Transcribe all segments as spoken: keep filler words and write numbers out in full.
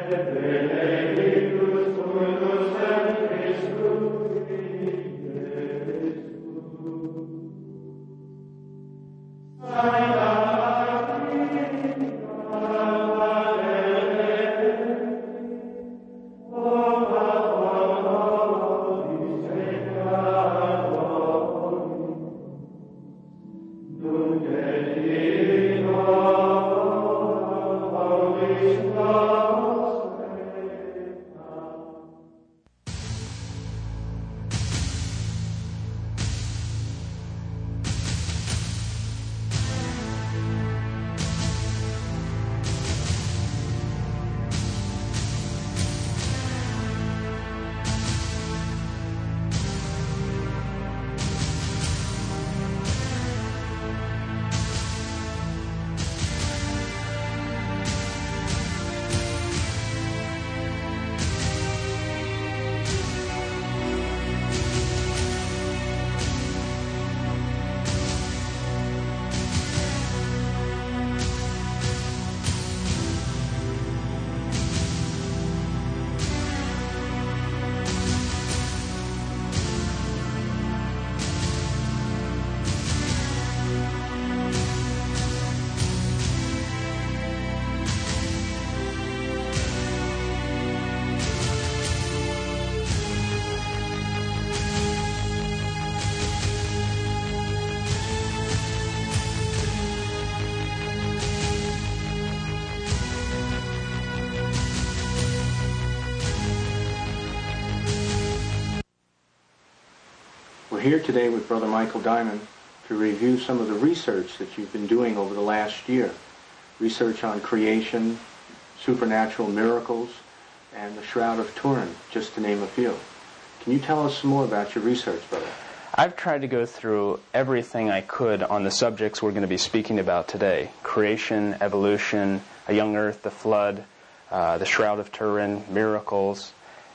We're here today with Brother Michael Diamond to review some of the research that you've been doing over the last year. Research on creation, supernatural miracles, and the Shroud of Turin, just to name a few. Can you tell us some more about your research, brother? I've tried to go through everything I could on the subjects we're going to be speaking about today. Creation, evolution, a young earth, the flood, uh, the Shroud of Turin, miracles.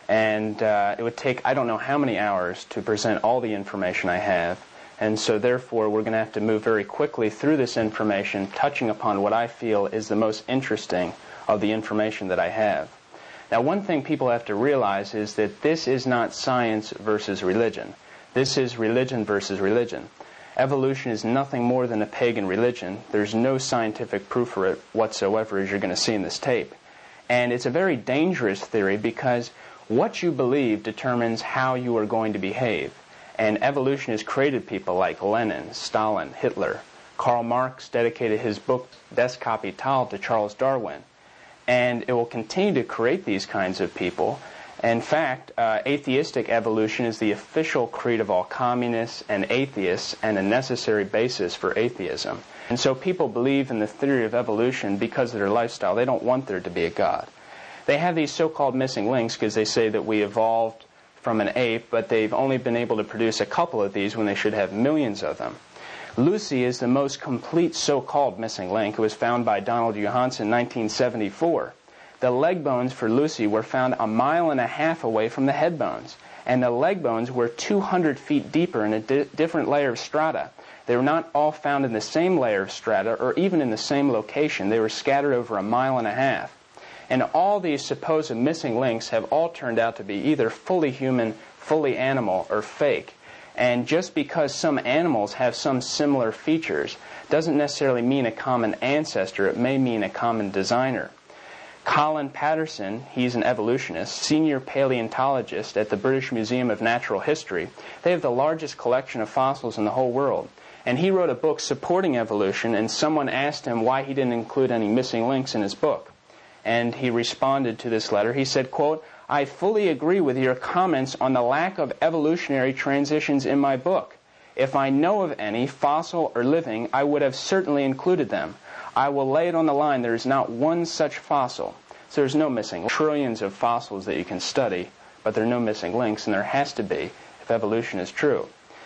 And uh, it would take I don't know how many hours to present all the information I have. And so therefore we're going to have to move very quickly through this information, touching upon what I feel is the most interesting of the information that I have. Now, one thing people have to realize is that this is not science versus religion. This is religion versus religion. Evolution is nothing more than a pagan religion. There's no scientific proof for it whatsoever, as you're going to see in this tape. And it's a very dangerous theory because what you believe determines how you are going to behave. And evolution has created people like Lenin, Stalin, Hitler. Karl Marx dedicated his book Des Capital to Charles Darwin. And it will continue to create these kinds of people. In fact, uh, atheistic evolution is the official creed of all communists and atheists and a necessary basis for atheism. And so people believe in the theory of evolution because of their lifestyle. They don't want there to be a God. They have these so-called missing links because they say that we evolved from an ape, but they've only been able to produce a couple of these when they should have millions of them. Lucy is the most complete so-called missing link. It was found by Donald Johanson in nineteen seventy-four. The leg bones for Lucy were found a mile and a half away from the head bones, and the leg bones were two hundred feet deeper in a di- different layer of strata. They were not all found in the same layer of strata or even in the same location. They were scattered over a mile and a half. And all these supposed missing links have all turned out to be either fully human, fully animal, or fake. And just because some animals have some similar features doesn't necessarily mean a common ancestor. It may mean a common designer. Colin Patterson, he's an evolutionist, senior paleontologist at the British Museum of Natural History. They have the largest collection of fossils in the whole world. And he wrote a book supporting evolution, and someone asked him why he didn't include any missing links in his book. And he responded to this letter. He said, quote, "I fully agree with your comments on the lack of evolutionary transitions in my book. If I know of any, fossil or living, I would have certainly included them. I will lay it on the line, there is not one such fossil." So there's no missing. Trillions of fossils that you can study, but there are no missing links, and there has to be if evolution is true.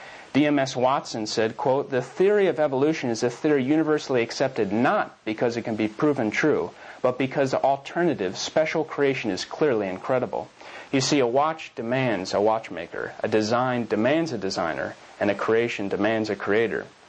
D M S Watson said, quote, "The theory of evolution is a theory universally accepted not because it can be proven true, but because the alternative, special creation, is clearly incredible. You see, a watch demands a watchmaker, a design demands a designer, and a creation demands a creator."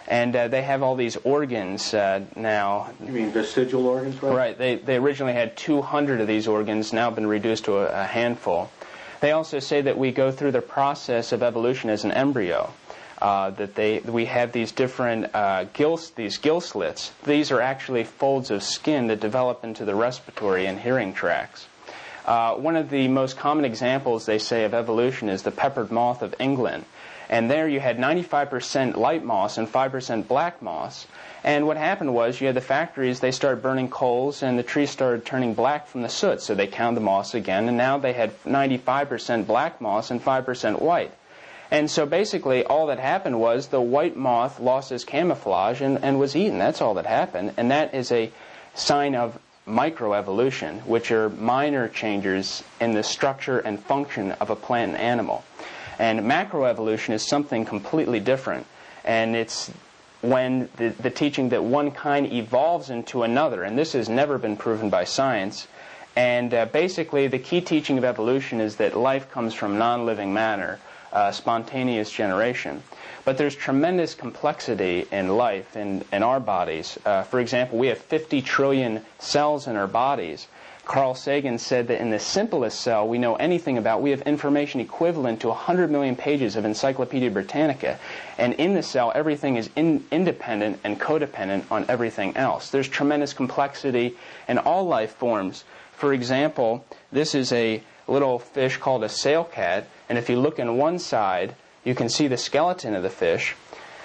And uh, they have all these organs uh, now. You mean vestigial organs, right? Right. They, they originally had two hundred of these organs, now been reduced to a, a handful. They also say that we go through the process of evolution as an embryo. Uh, that they we have these different uh, gill these gill slits. These are actually folds of skin that develop into the respiratory and hearing tracts. Uh, one of the most common examples, they say, of evolution is the peppered moth of England. And there you had ninety-five percent light moss and five percent black moss. And what happened was you had the factories, they started burning coals, and the trees started turning black from the soot. So they counted the moss again, and now they had ninety-five percent black moss and five percent white. And so basically all that happened was the white moth lost its camouflage and, and was eaten. That's all that happened. And that is a sign of microevolution, which are minor changes in the structure and function of a plant and animal. And macroevolution is something completely different. And it's when the, the teaching that one kind evolves into another. And this has never been proven by science. And uh, basically the key teaching of evolution is that life comes from non-living matter. Uh, spontaneous generation. But there's tremendous complexity in life, in, in our bodies. Uh, for example, we have fifty trillion cells in our bodies. Carl Sagan said that in the simplest cell we know anything about, we have information equivalent to one hundred million pages of Encyclopedia Britannica. And in the cell, everything is in, independent and codependent on everything else. There's tremendous complexity in all life forms. For example, this is a little fish called a sailcat, and if you look on one side, you can see the skeleton of the fish,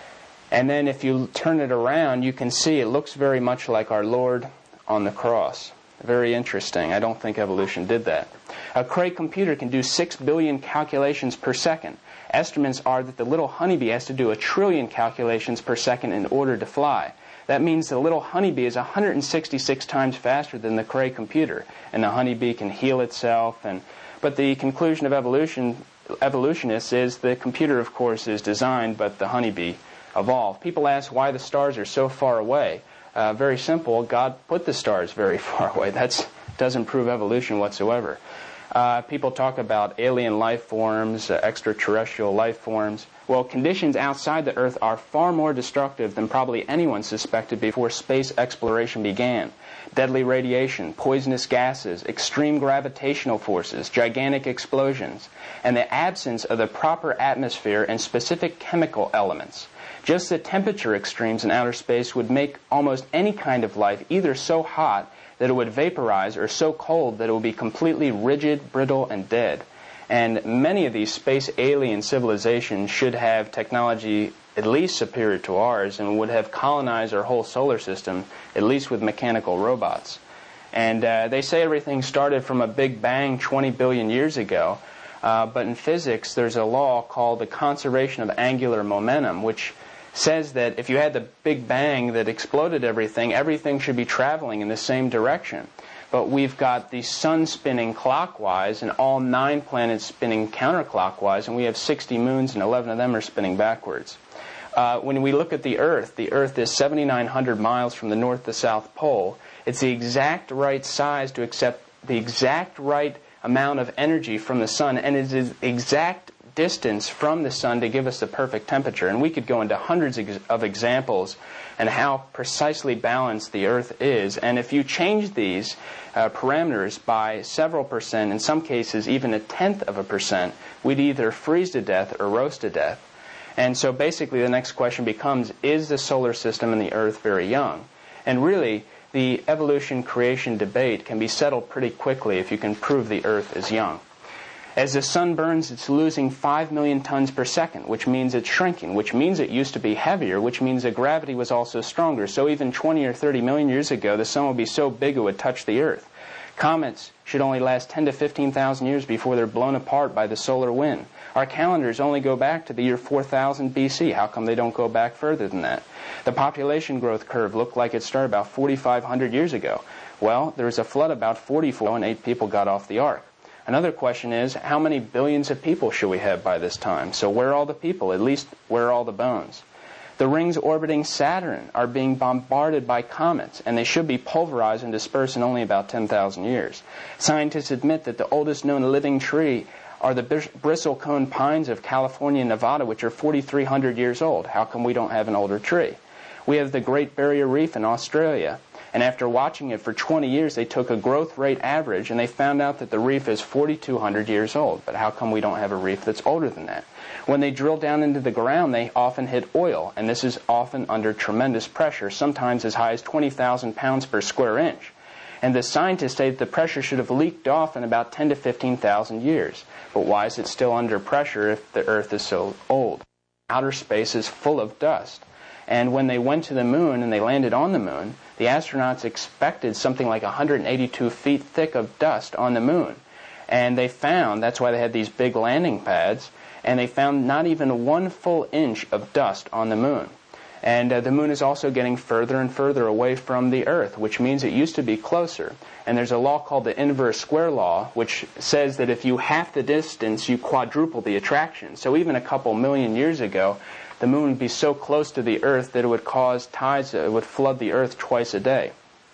and then if you turn it around, you can see it looks very much like our Lord on the cross. Very interesting. I don't think evolution did that. A Cray computer can do six billion calculations per second. Estimates are that the little honeybee has to do a trillion calculations per second in order to fly. That means the little honeybee is one hundred sixty-six times faster than the Cray computer, and the honeybee can heal itself. And but the conclusion of evolution, evolutionists is the computer, of course, is designed, but the honeybee evolved. People ask why the stars are so far away. Uh, very simple. God put the stars very far away. That doesn't prove evolution whatsoever. Uh, people talk about alien life forms, uh, extraterrestrial life forms. Well, conditions outside the Earth are far more destructive than probably anyone suspected before space exploration began. Deadly radiation, poisonous gases, extreme gravitational forces, gigantic explosions, and the absence of the proper atmosphere and specific chemical elements. Just the temperature extremes in outer space would make almost any kind of life either so hot that it would vaporize or so cold that it would be completely rigid, brittle, and dead. And many of these space alien civilizations should have technology at least superior to ours and would have colonized our whole solar system, at least with mechanical robots. And uh, they say everything started from a big bang twenty billion years ago, uh, but in physics there's a law called the conservation of angular momentum, which says that if you had the big bang that exploded everything, everything should be traveling in the same direction. But we've got the sun spinning clockwise and all nine planets spinning counterclockwise, and we have sixty moons and eleven of them are spinning backwards. Uh, when we look at the Earth, the Earth is seven thousand nine hundred miles from the North to South Pole. It's the exact right size to accept the exact right amount of energy from the sun, and it is exact distance from the sun to give us the perfect temperature. And we could go into hundreds of examples and how precisely balanced the Earth is. And if you change these uh, parameters by several percent, in some cases even a tenth of a percent, we'd either freeze to death or roast to death. And so basically the next question becomes, is the solar system and the Earth very young? And really, the evolution-creation debate can be settled pretty quickly if you can prove the Earth is young. As the sun burns, it's losing five million tons per second, which means it's shrinking, which means it used to be heavier, which means that gravity was also stronger. So even twenty or thirty million years ago, the sun would be so big it would touch the Earth. Comets should only last ten to fifteen thousand years before they're blown apart by the solar wind. Our calendars only go back to the year four thousand B C. How come they don't go back further than that? The population growth curve looked like it started about forty-five hundred years ago. Well, there was a flood about forty-four, and eight people got off the ark. Another question is, how many billions of people should we have by this time? So where are all the people? At least, where are all the bones? The rings orbiting Saturn are being bombarded by comets, and they should be pulverized and dispersed in only about ten thousand years. Scientists admit that the oldest known living tree are the bristlecone pines of California and Nevada, which are forty-three hundred years old. How come we don't have an older tree? We have the Great Barrier Reef in Australia. And after watching it for twenty years, they took a growth rate average, and they found out that the reef is forty-two hundred years old. But how come we don't have a reef that's older than that? When they drill down into the ground, they often hit oil, and this is often under tremendous pressure, sometimes as high as twenty thousand pounds per square inch. And the scientists say that the pressure should have leaked off in about ten to fifteen thousand years. But why is it still under pressure if the Earth is so old? Outer space is full of dust. And when they went to the moon and they landed on the moon, the astronauts expected something like one hundred eighty-two feet thick of dust on the moon. And they found, that's why they had these big landing pads, and they found not even one full inch of dust on the moon. And uh, the moon is also getting further and further away from the Earth, which means it used to be closer. And there's a law called the inverse square law, which says that if you half the distance, you quadruple the attraction. So even a couple million years ago, the moon would be so close to the Earth that it would cause tides, it would flood the Earth twice a day.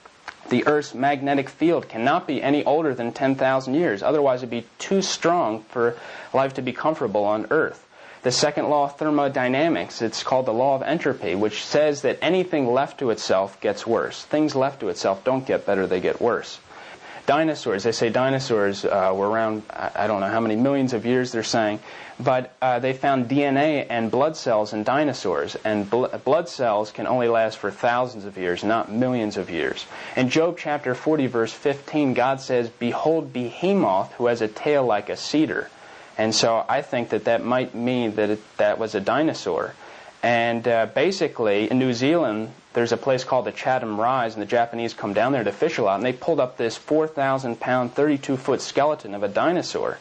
The Earth's magnetic field cannot be any older than ten thousand years. Otherwise, it would be too strong for life to be comfortable on Earth. The second law of thermodynamics, it's called the law of entropy, which says that anything left to itself gets worse. Things left to itself don't get better, they get worse. Dinosaurs, they say dinosaurs uh, were around, I don't know how many millions of years they're saying, but uh, they found D N A and blood cells in dinosaurs, and bl- blood cells can only last for thousands of years, not millions of years. In Job chapter forty, verse fifteen, God says, "Behold Behemoth, who has a tail like a cedar." And so I think that that might mean that it, that was a dinosaur. And uh, basically, in New Zealand, there's a place called the Chatham Rise, and the Japanese come down there to fish a lot, and they pulled up this four thousand pound, thirty-two foot skeleton of a dinosaur.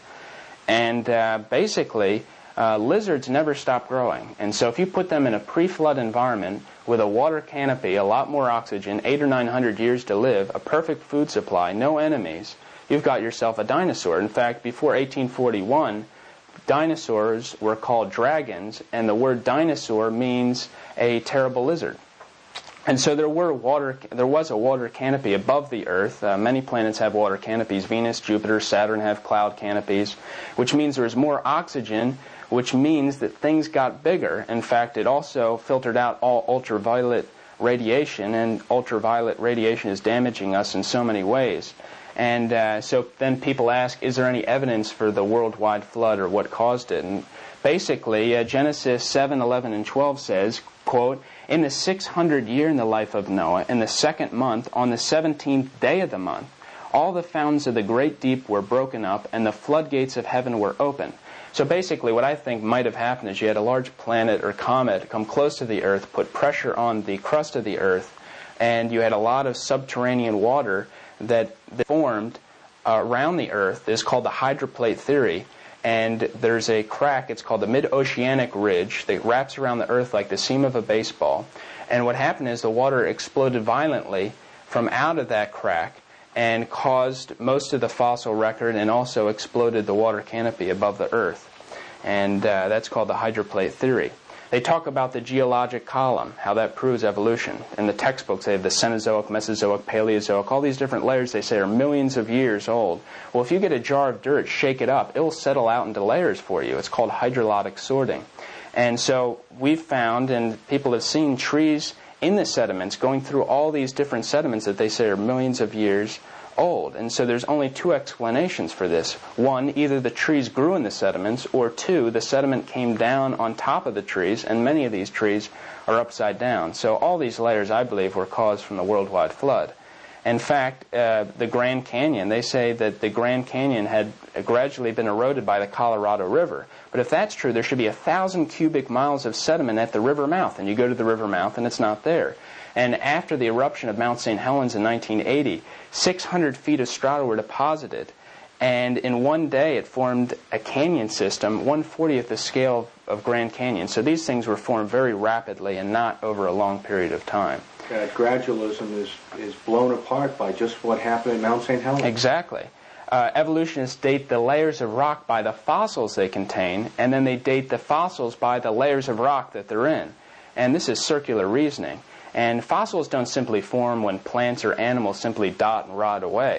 And uh, basically, uh, lizards never stop growing. And so if you put them in a pre-flood environment with a water canopy, a lot more oxygen, eight or nine hundred years to live, a perfect food supply, no enemies, you've got yourself a dinosaur. In fact, before eighteen forty-one, dinosaurs were called dragons, and the word dinosaur means a terrible lizard. And so there were water. There was a water canopy above the Earth. Uh, many planets have water canopies. Venus, Jupiter, Saturn have cloud canopies, which means there was more oxygen, which means that things got bigger. In fact, it also filtered out all ultraviolet radiation, and ultraviolet radiation is damaging us in so many ways. And uh, so then people ask, is there any evidence for the worldwide flood or what caused it? And basically, uh, Genesis seven, eleven, and twelve says, quote, "In the six hundred year in the life of Noah, in the second month, on the seventeenth day of the month, all the fountains of the great deep were broken up, and the floodgates of heaven were open." So basically what I think might have happened is you had a large planet or comet come close to the Earth, put pressure on the crust of the Earth, and you had a lot of subterranean water that formed uh, around the Earth. This is called the hydroplate theory. And there's a crack, it's called the mid-oceanic ridge, that wraps around the Earth like the seam of a baseball. And what happened is the water exploded violently from out of that crack and caused most of the fossil record, and also exploded the water canopy above the Earth. And uh, that's called the hydroplate theory. They talk about the geologic column, how that proves evolution. In the textbooks, they have the Cenozoic, Mesozoic, Paleozoic, all these different layers they say are millions of years old. Well, if you get a jar of dirt, shake it up, it will settle out into layers for you. It's called hydrologic sorting. And so we've found, and people have seen, trees in the sediments going through all these different sediments that they say are millions of years old. And so there's only two explanations for this. One, either the trees grew in the sediments, or two, the sediment came down on top of the trees, and many of these trees are upside down. So all these layers, I believe, were caused from the worldwide flood. In fact, uh, the Grand Canyon, they say that the Grand Canyon had gradually been eroded by the Colorado River. But if that's true, there should be a thousand cubic miles of sediment at the river mouth, and you go to the river mouth and it's not there. And after the eruption of Mount Saint Helens in nineteen eighty, six hundred feet of strata were deposited. And in one day it formed a canyon system, one fortieth the scale of Grand Canyon. So these things were formed very rapidly and not over a long period of time. That gradualism is, is blown apart by just what happened at Mount Saint Helens. Exactly. Uh, evolutionists date the layers of rock by the fossils they contain, and then they date the fossils by the layers of rock that they're in. And this is circular reasoning. And fossils don't simply form when plants or animals simply dot and rot away.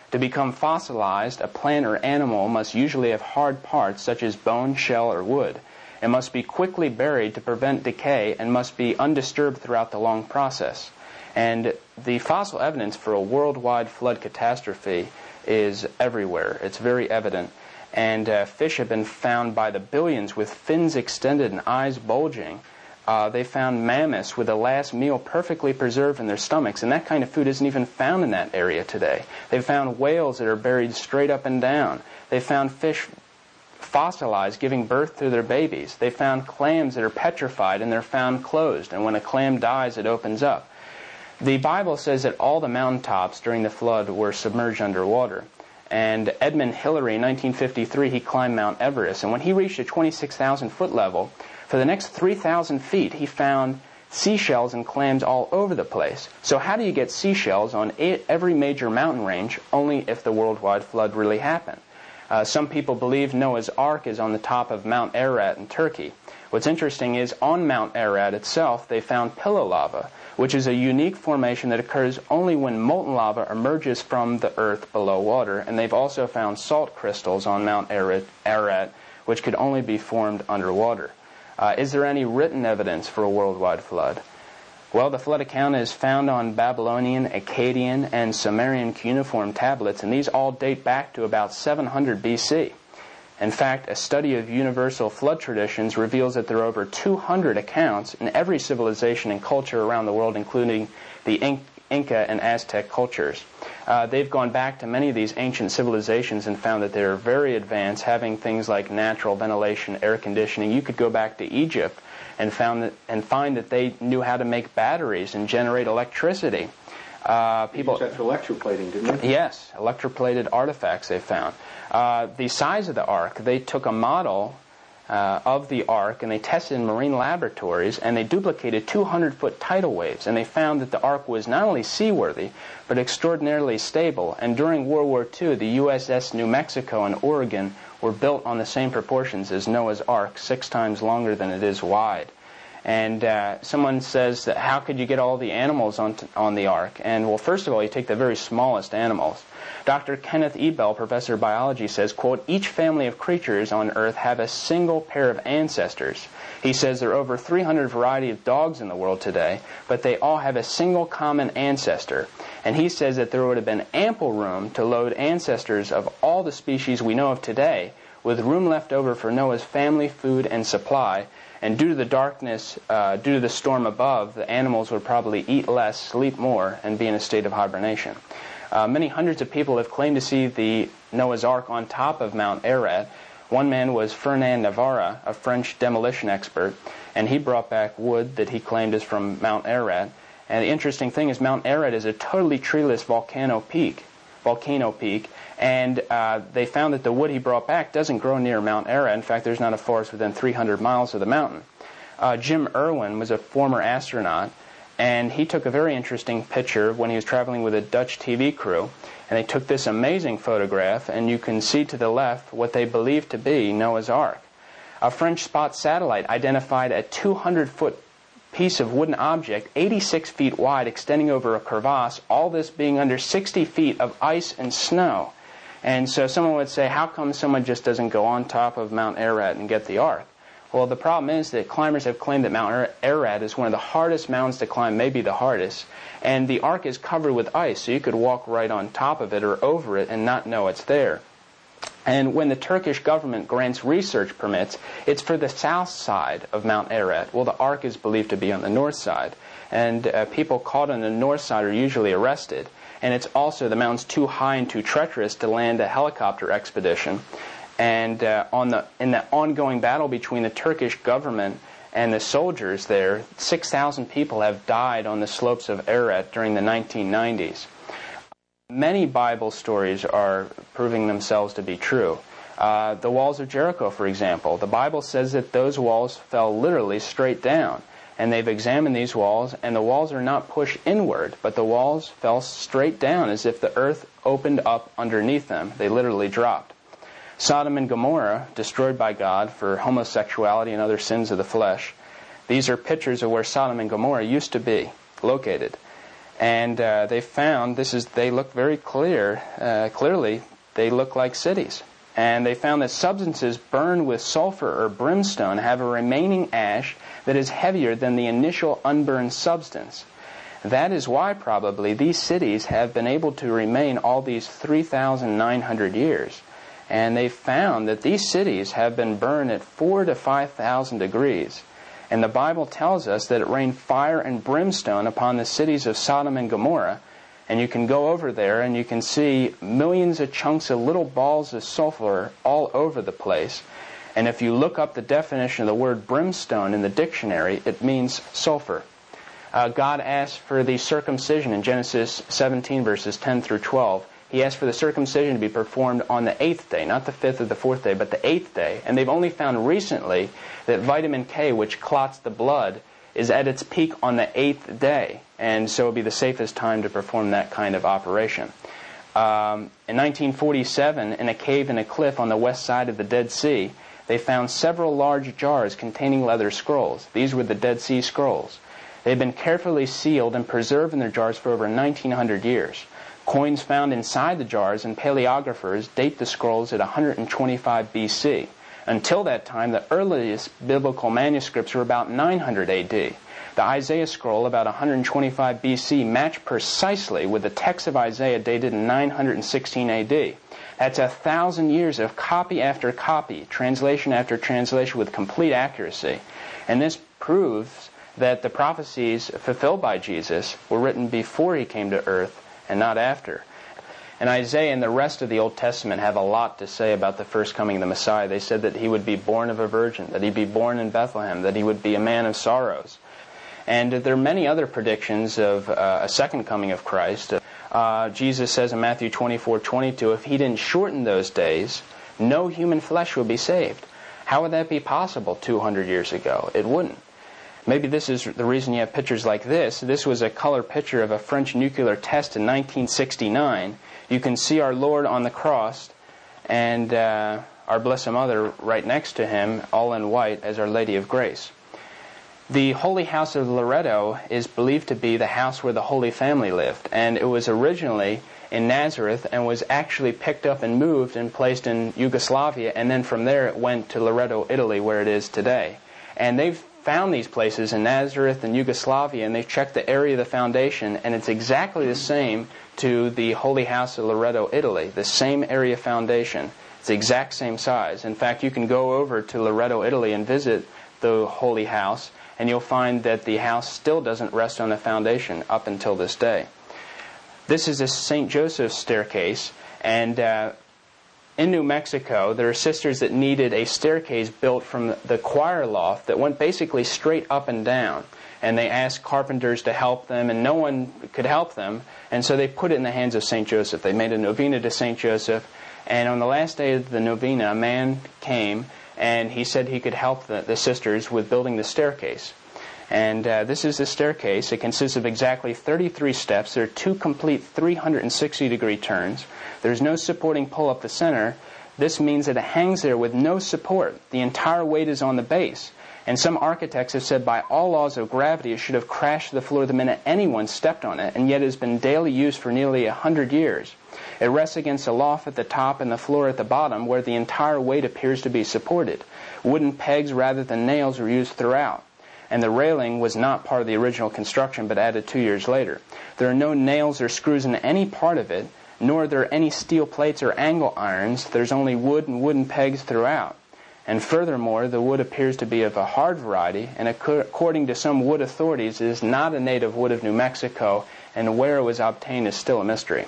To become fossilized, a plant or animal must usually have hard parts such as bone, shell, or wood. It must be quickly buried to prevent decay and must be undisturbed throughout the long process. And the fossil evidence for a worldwide flood catastrophe is everywhere. It's very evident. And uh, fish have been found by the billions with fins extended and eyes bulging. Uh, they found mammoths with the last meal perfectly preserved in their stomachs, and that kind of food isn't even found in that area today. They've found whales that are buried straight up and down. They found fish fossilized, giving birth to their babies. They found clams that are petrified, and they're found closed, and when a clam dies, it opens up. The Bible says that all the mountaintops during the flood were submerged underwater. And Edmund Hillary, in nineteen fifty-three, he climbed Mount Everest, and when he reached a twenty-six thousand foot level, for the next three thousand feet, he found seashells and clams all over the place. So how do you get seashells on every major mountain range? Only if the worldwide flood really happened. Uh, some people believe Noah's Ark is on the top of Mount Ararat in Turkey. What's interesting is on Mount Ararat itself, they found pillow lava, which is a unique formation that occurs only when molten lava emerges from the earth below water. And they've also found salt crystals on Mount Ararat, which could only be formed underwater. Uh, is there any written evidence for a worldwide flood? Well, the flood account is found on Babylonian, Akkadian, and Sumerian cuneiform tablets, and these all date back to about seven hundred B C. In fact, a study of universal flood traditions reveals that there are over two hundred accounts in every civilization and culture around the world, including the Inca and Aztec cultures. Uh, they've gone back to many of these ancient civilizations and found that they're very advanced, having things like natural ventilation, air conditioning. You could go back to Egypt and found that, and find that they knew how to make batteries and generate electricity. Uh, people, you used that for electroplating, didn't they? Yes, electroplated artifacts they found. Uh, the size of the ark, they took a model uh, of the ark and they tested in marine laboratories, and they duplicated two hundred foot tidal waves, and they found that the ark was not only seaworthy but extraordinarily stable. And during World War Two, the U S S New Mexico and Oregon were built on the same proportions as Noah's Ark, six times longer than it is wide. And uh, someone says that how could you get all the animals on, t- on the ark? And well, first of all, you take the very smallest animals. Doctor Kenneth Ebel, professor of biology, says, quote, each family of creatures on Earth have a single pair of ancestors. He says there are over three hundred varieties of dogs in the world today, but they all have a single common ancestor. And he says that there would have been ample room to load ancestors of all the species we know of today, with room left over for Noah's family, food, and supply. And due to the darkness, uh, due to the storm above, the animals would probably eat less, sleep more, and be in a state of hibernation. Uh, many hundreds of people have claimed to see the Noah's Ark on top of Mount Ararat. One man was Fernand Navarra, a French demolition expert, and he brought back wood that he claimed is from Mount Ararat. And the interesting thing is Mount Ararat is a totally treeless volcano peak, volcano peak, and uh, they found that the wood he brought back doesn't grow near Mount Ararat. In fact, there's not a forest within three hundred miles of the mountain. Uh, Jim Irwin was a former astronaut, and he took a very interesting picture when he was traveling with a Dutch T V crew. And they took this amazing photograph, and you can see to the left what they believe to be Noah's Ark. A French spot satellite identified a two hundred foot piece of wooden object, eighty-six feet wide, extending over a crevasse, all this being under sixty feet of ice and snow. And so someone would say, how come someone just doesn't go on top of Mount Ararat and get the Ark? Well, the problem is that climbers have claimed that Mount Ararat is one of the hardest mountains to climb, maybe the hardest, and the Ark is covered with ice, so you could walk right on top of it or over it and not know it's there. And when the Turkish government grants research permits, it's for the south side of Mount Ararat. Well, the Ark is believed to be on the north side, and uh, people caught on the north side are usually arrested. And it's also, the mountain's too high and too treacherous to land a helicopter expedition. And uh, on the in the ongoing battle between the Turkish government and the soldiers there, six thousand people have died on the slopes of Ararat during the nineteen nineties. Many Bible stories are proving themselves to be true. Uh, the walls of Jericho, for example, the Bible says that those walls fell literally straight down. And they've examined these walls, and the walls are not pushed inward, but the walls fell straight down as if the earth opened up underneath them. They literally dropped. Sodom and Gomorrah, destroyed by God for homosexuality and other sins of the flesh. These are pictures of where Sodom and Gomorrah used to be located. And uh, they found, this is, they look very clear, uh, clearly, they look like cities. And they found that substances burned with sulfur or brimstone have a remaining ash that is heavier than the initial unburned substance. That is why probably these cities have been able to remain all these three thousand nine hundred years. And they found that these cities have been burned at four to five thousand degrees. And the Bible tells us that it rained fire and brimstone upon the cities of Sodom and Gomorrah. And you can go over there and you can see millions of chunks of little balls of sulfur all over the place. And if you look up the definition of the word brimstone in the dictionary, it means sulfur. Uh, God asked for the circumcision in Genesis seventeen, verses ten through twelve. He asked for the circumcision to be performed on the eighth day, not the fifth or the fourth day, but the eighth day. And they've only found recently that vitamin K, which clots the blood, is at its peak on the eighth day. And so it would be the safest time to perform that kind of operation. Um, in nineteen forty-seven, in a cave in a cliff on the west side of the Dead Sea, they found several large jars containing leather scrolls. These were the Dead Sea Scrolls. They had been carefully sealed and preserved in their jars for over nineteen hundred years. Coins found inside the jars and paleographers date the scrolls at one hundred twenty-five B C. Until that time, the earliest biblical manuscripts were about nine hundred A D. The Isaiah scroll, about one hundred twenty-five B C, matched precisely with the text of Isaiah dated in nine hundred sixteen A D. That's a thousand years of copy after copy, translation after translation with complete accuracy. And this proves that the prophecies fulfilled by Jesus were written before he came to earth and not after. And Isaiah and the rest of the Old Testament have a lot to say about the first coming of the Messiah. They said that he would be born of a virgin, that he'd be born in Bethlehem, that he would be a man of sorrows. And there are many other predictions of uh, a second coming of Christ. Uh, Jesus says in Matthew twenty-four twenty-two, if he didn't shorten those days, no human flesh would be saved. How would that be possible two hundred years ago? It wouldn't. Maybe this is the reason you have pictures like this. This was a color picture of a French nuclear test in nineteen sixty-nine. You can see our Lord on the cross and uh, our Blessed Mother right next to him, all in white, as Our Lady of Grace. The Holy House of Loreto is believed to be the house where the Holy Family lived. And it was originally in Nazareth and was actually picked up and moved and placed in Yugoslavia. And then from there it went to Loreto, Italy, where it is today. And they've found these places in Nazareth and Yugoslavia, and they've checked the area of the foundation, and it's exactly the same to the Holy House of Loreto, Italy. The same area foundation. It's the exact same size. In fact, you can go over to Loreto, Italy and visit the Holy House, and you'll find that the house still doesn't rest on the foundation up until this day. This is a Saint Joseph's staircase, and uh, in New Mexico, there are sisters that needed a staircase built from the choir loft that went basically straight up and down. And they asked carpenters to help them, and no one could help them. And so they put it in the hands of Saint Joseph. They made a novena to Saint Joseph. And on the last day of the novena, a man came, and he said he could help the, the sisters with building the staircase. And uh, this is the staircase. It consists of exactly thirty-three steps. There are two complete three hundred sixty degree turns. There's no supporting pole up the center. This means that it hangs there with no support. The entire weight is on the base. And some architects have said by all laws of gravity it should have crashed to the floor the minute anyone stepped on it, and yet it has been daily used for nearly a hundred years. It rests against a loft at the top and the floor at the bottom where the entire weight appears to be supported. Wooden pegs rather than nails were used throughout. And the railing was not part of the original construction but added two years later. There are no nails or screws in any part of it, nor are there any steel plates or angle irons. There's only wood and wooden pegs throughout. And furthermore, the wood appears to be of a hard variety, and according to some wood authorities, it is not a native wood of New Mexico, and where it was obtained is still a mystery.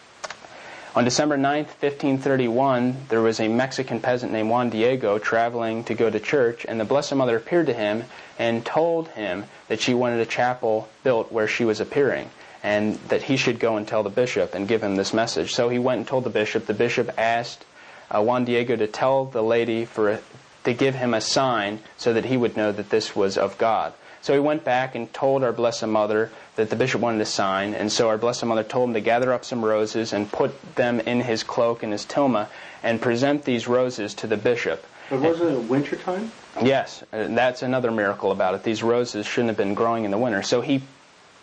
On December ninth, fifteen thirty-one, there was a Mexican peasant named Juan Diego traveling to go to church, and the Blessed Mother appeared to him and told him that she wanted a chapel built where she was appearing, and that he should go and tell the bishop and give him this message. So he went and told the bishop. The bishop asked uh, Juan Diego to tell the lady for a, to give him a sign so that he would know that this was of God. So he went back and told our Blessed Mother that the bishop wanted a sign, and so our Blessed Mother told him to gather up some roses and put them in his cloak and his tilma and present these roses to the bishop. But was it winter time? Yes, that's another miracle about it. These roses shouldn't have been growing in the winter. So he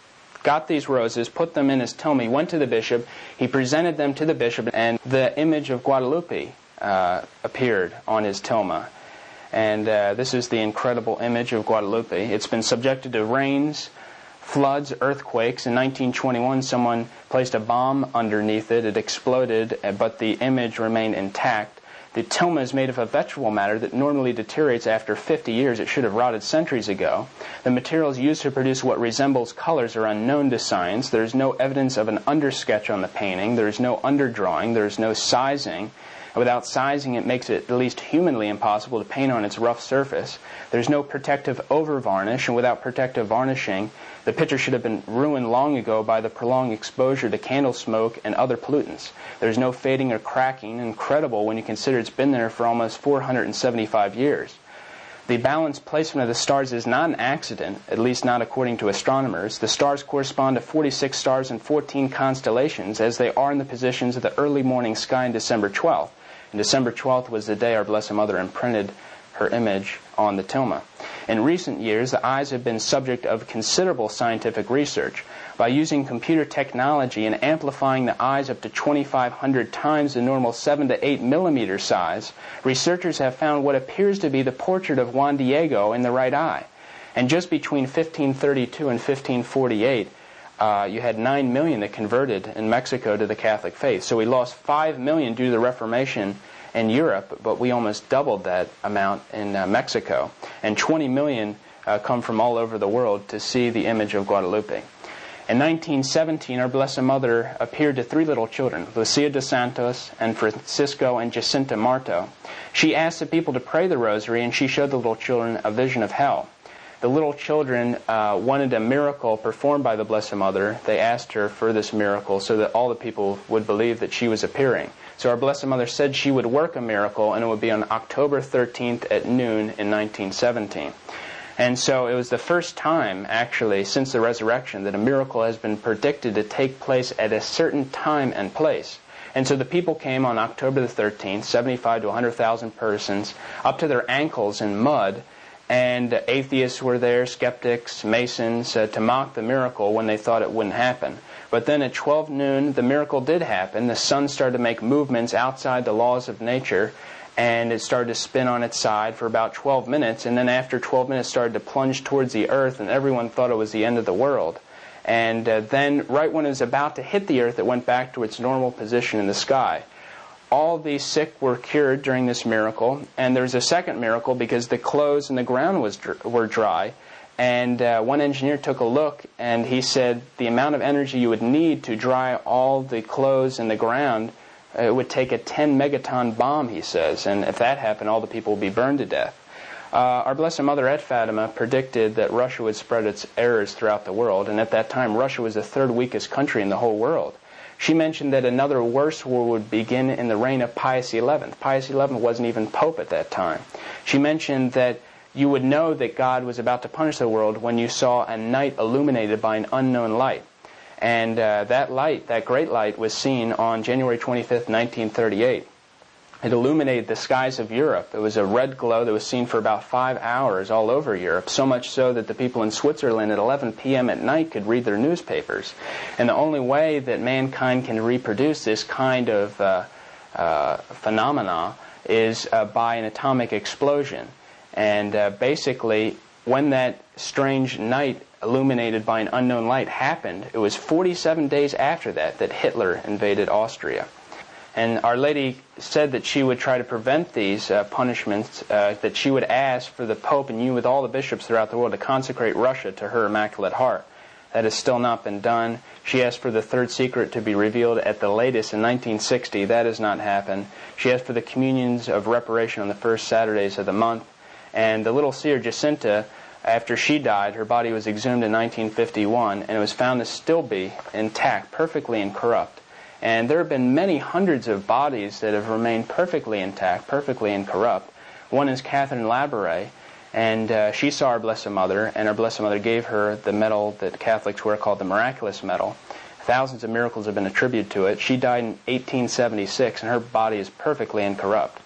got these roses, put them in his tilma. He went to the bishop, he presented them to the bishop, and the image of Guadalupe uh, appeared on his tilma. And uh, this is the incredible image of Guadalupe. It's been subjected to rains, floods, earthquakes. In nineteen twenty-one, someone placed a bomb underneath it. It exploded, but the image remained intact. The tilma is made of a vegetable matter that normally deteriorates after fifty years. It should have rotted centuries ago. The materials used to produce what resembles colors are unknown to science. There is no evidence of an undersketch on the painting. There is no underdrawing. There is no sizing. Without sizing, it makes it at least humanly impossible to paint on its rough surface. There's no protective over-varnish, and without protective varnishing, the picture should have been ruined long ago by the prolonged exposure to candle smoke and other pollutants. There's no fading or cracking, incredible when you consider it's been there for almost four hundred seventy-five years. The balanced placement of the stars is not an accident, at least not according to astronomers. The stars correspond to forty-six stars and fourteen constellations, as they are in the positions of the early morning sky on December twelfth. And December twelfth was the day our Blessed Mother imprinted her image on the tilma. In recent years, the eyes have been subject of considerable scientific research. By using computer technology and amplifying the eyes up to twenty-five hundred times the normal seven to eight millimeter size, researchers have found what appears to be the portrait of Juan Diego in the right eye. And just between fifteen thirty-two and fifteen forty-eight, uh, you had nine million that converted in Mexico to the Catholic faith. So we lost five million due to the Reformation in Europe, but we almost doubled that amount in uh, Mexico. And twenty million uh, come from all over the world to see the image of Guadalupe. In nineteen seventeen, our Blessed Mother appeared to three little children, Lucia dos Santos and Francisco and Jacinta Marto. She asked the people to pray the rosary, and she showed the little children a vision of hell. The little children uh, wanted a miracle performed by the Blessed Mother. They asked her for this miracle so that all the people would believe that she was appearing. So our Blessed Mother said she would work a miracle, and it would be on October thirteenth at noon in nineteen seventeen. And so it was the first time, actually, since the resurrection, that a miracle has been predicted to take place at a certain time and place. And so the people came on October the thirteenth, seventy-five to one hundred thousand persons, up to their ankles in mud, and atheists were there, skeptics, Masons, uh, to mock the miracle when they thought it wouldn't happen. But then at twelve noon, the miracle did happen. The sun started to make movements outside the laws of nature, and it started to spin on its side for about twelve minutes, and then after twelve minutes started to plunge towards the earth, and everyone thought it was the end of the world. And uh, then right when it was about to hit the earth, it went back to its normal position in the sky. All these sick were cured during this miracle, and there's a second miracle because the clothes and the ground was dr- were dry. And uh, one engineer took a look, and he said the amount of energy you would need to dry all the clothes and the ground, uh, it would take a ten megaton bomb, he says. And if that happened, all the people would be burned to death. Uh, our Blessed Mother at Fatima predicted that Russia would spread its errors throughout the world, and at that time Russia was the third weakest country in the whole world. She mentioned that another worse war would begin in the reign of Pius the eleventh. Pius the eleventh wasn't even Pope at that time. She mentioned that you would know that God was about to punish the world when you saw a night illuminated by an unknown light. And uh, that light, that great light, was seen on January twenty-fifth, nineteen thirty-eight. It illuminated the skies of Europe. It was a red glow that was seen for about five hours all over Europe, so much so that the people in Switzerland at eleven p.m. at night could read their newspapers. And the only way that mankind can reproduce this kind of uh, uh, phenomena is uh, by an atomic explosion. And uh, basically, when that strange night illuminated by an unknown light happened, it was forty-seven days after that that Hitler invaded Austria. And Our Lady said that she would try to prevent these uh, punishments, uh, that she would ask for the Pope and you with all the bishops throughout the world to consecrate Russia to her Immaculate Heart. That has still not been done. She asked for the third secret to be revealed at the latest in nineteen sixty. That has not happened. She asked for the communions of reparation on the first Saturdays of the month. And the little seer Jacinta, after she died, her body was exhumed in nineteen fifty-one, and it was found to still be intact, perfectly incorrupt. And there have been many hundreds of bodies that have remained perfectly intact, perfectly incorrupt. One is Catherine Labouré, and uh, she saw our Blessed Mother, and our Blessed Mother gave her the medal that Catholics wear called the Miraculous Medal. Thousands of miracles have been attributed to it. She died in eighteen seventy-six, and her body is perfectly incorrupt.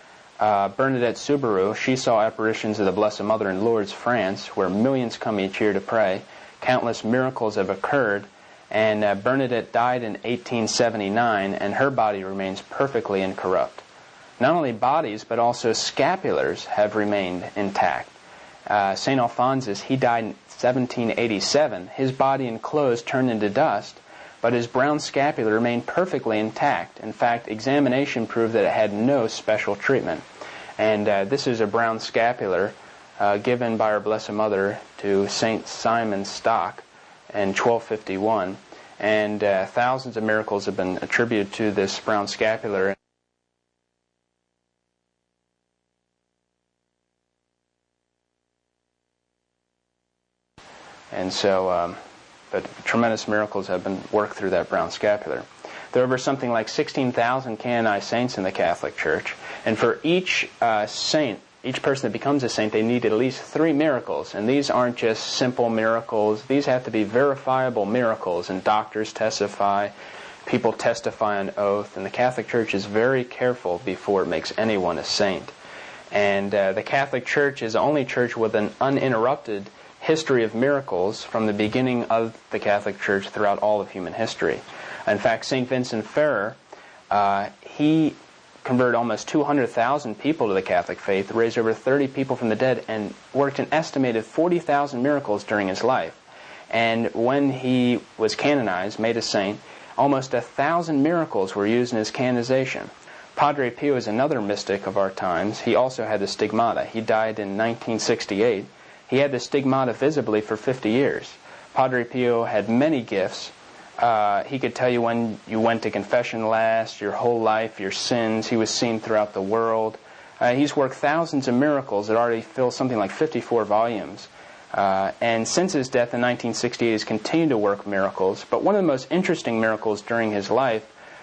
Uh, Bernadette Soubirous, she saw apparitions of the Blessed Mother in Lourdes, France, where millions come each year to pray. Countless miracles have occurred, and uh, Bernadette died in eighteen seventy-nine, and her body remains perfectly incorrupt. Not only bodies, but also scapulars have remained intact. Uh, Saint Alphonsus, he died in seventeen eighty-seven. His body and clothes turned into dust, but his brown scapula remained perfectly intact. In fact, examination proved that it had no special treatment. And uh, this is a brown scapular uh, given by our Blessed Mother to Saint Simon Stock in twelve fifty-one. And uh, thousands of miracles have been attributed to this brown scapular. And so, um, but tremendous miracles have been worked through that brown scapular. There are over something like sixteen thousand canonized saints in the Catholic Church. And for each uh, saint, each person that becomes a saint, they need at least three miracles. And these aren't just simple miracles. These have to be verifiable miracles. And doctors testify, people testify on oath. And the Catholic Church is very careful before it makes anyone a saint. And uh, the Catholic Church is the only church with an uninterrupted history of miracles from the beginning of the Catholic Church throughout all of human history. In fact, Saint Vincent Ferrer, uh, he converted almost two hundred thousand people to the Catholic faith, raised over thirty people from the dead, and worked an estimated forty thousand miracles during his life. And when he was canonized, made a saint, almost a thousand miracles were used in his canonization. Padre Pio is another mystic of our times. He also had the stigmata. He died in nineteen sixty-eight. He had the stigmata visibly for fifty years. Padre Pio had many gifts. Uh, he could tell you when you went to confession last, your whole life, your sins. He was seen throughout the world. Uh, he's worked thousands of miracles that already fill something like fifty-four volumes. Uh, and since his death in nineteen sixty-eight, he's continued to work miracles. But one of the most interesting miracles during his life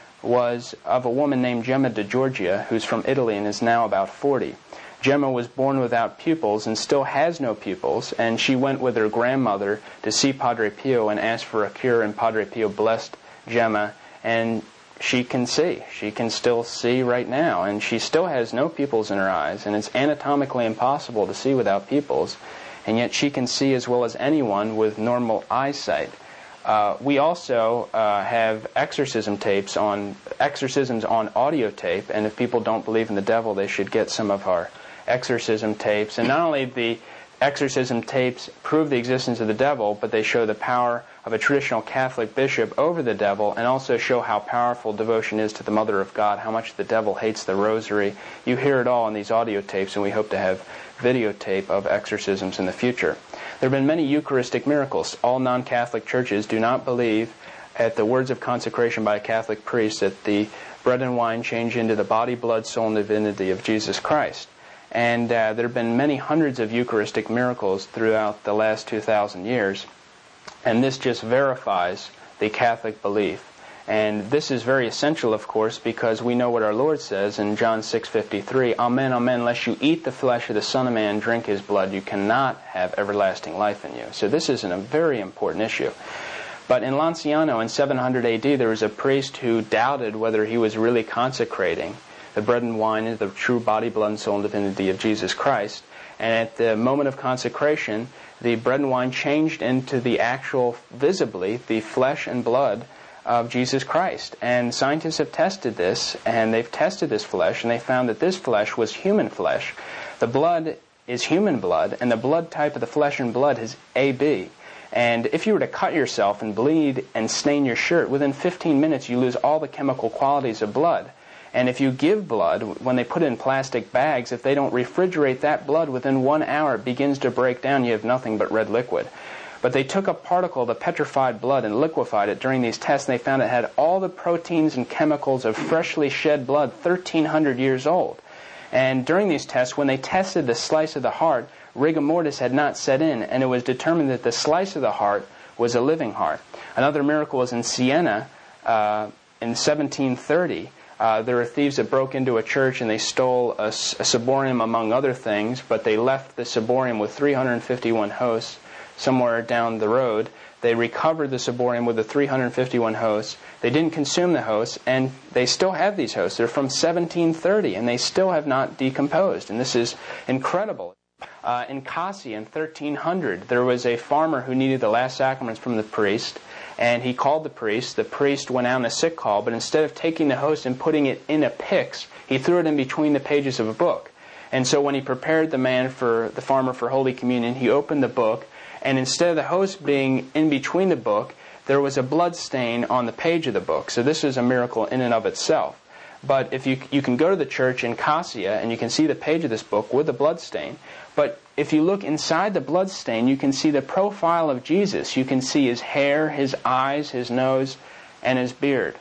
was of a woman named Gemma de Giorgia, who's from Italy and is now about forty. Gemma was born without pupils and still has no pupils, and she went with her grandmother to see Padre Pio and asked for a cure, and Padre Pio blessed Gemma, and she can see. She can still see right now, and she still has no pupils in her eyes, and it's anatomically impossible to see without pupils, and yet she can see as well as anyone with normal eyesight. Uh, we also uh, have exorcism tapes on exorcisms on audio tape, and if people don't believe in the devil, they should get some of our exorcism tapes. And not only the exorcism tapes prove the existence of the devil, but they show the power of a traditional Catholic bishop over the devil, and also show how powerful devotion is to the Mother of God, how much the devil hates the rosary. You hear it all in these audio tapes, and we hope to have videotape of exorcisms in the future. There have been many Eucharistic miracles. All non-Catholic churches do not believe at the words of consecration by a Catholic priest that the bread and wine change into the body, blood, soul, and divinity of Jesus Christ. And uh, there have been many hundreds of Eucharistic miracles throughout the last two thousand years. And this just verifies the Catholic belief. And this is very essential, of course, because we know what our Lord says in John six fifty-three, Amen, amen, unless you eat the flesh of the Son of Man, drink His blood, you cannot have everlasting life in you. So this is a very important issue. But in Lanciano in seven hundred A D, there was a priest who doubted whether he was really consecrating the bread and wine into the true body, blood, and soul and divinity of Jesus Christ. And at the moment of consecration, the bread and wine changed into the actual, visibly, the flesh and blood of Jesus Christ. And scientists have tested this, and they've tested this flesh, and they found that this flesh was human flesh. The blood is human blood, and the blood type of the flesh and blood is A B. And if you were to cut yourself and bleed and stain your shirt, within fifteen minutes you lose all the chemical qualities of blood. And if you give blood, when they put it in plastic bags, if they don't refrigerate that blood, within one hour it begins to break down. You have nothing but red liquid. But they took a particle of the petrified blood and liquefied it during these tests, and they found it had all the proteins and chemicals of freshly shed blood, thirteen hundred years old. And during these tests, when they tested the slice of the heart, rigor mortis had not set in, and it was determined that the slice of the heart was a living heart. Another miracle was in Siena uh, in seventeen thirty. Uh, there were thieves that broke into a church and they stole a, a ciborium among other things, but they left the ciborium with three hundred fifty-one hosts somewhere down the road. They recovered the ciborium with the three hundred fifty-one hosts. They didn't consume the hosts, and they still have these hosts. They're from seventeen thirty, and they still have not decomposed. And this is incredible. Uh, in Cassia in thirteen hundred, there was a farmer who needed the last sacraments from the priest, and he called the priest. The priest went out on a sick call, but instead of taking the host and putting it in a pyx, he threw it in between the pages of a book. And so when he prepared the man for the farmer for Holy Communion, he opened the book, and instead of the host being in between the book, there was a blood stain on the page of the book. So this is a miracle in and of itself. But if you you can go to the church in Cassia and you can see the page of this book with the blood stain. But if you look inside the blood stain, you can see the profile of Jesus. You can see his hair, his eyes, his nose, and his beard.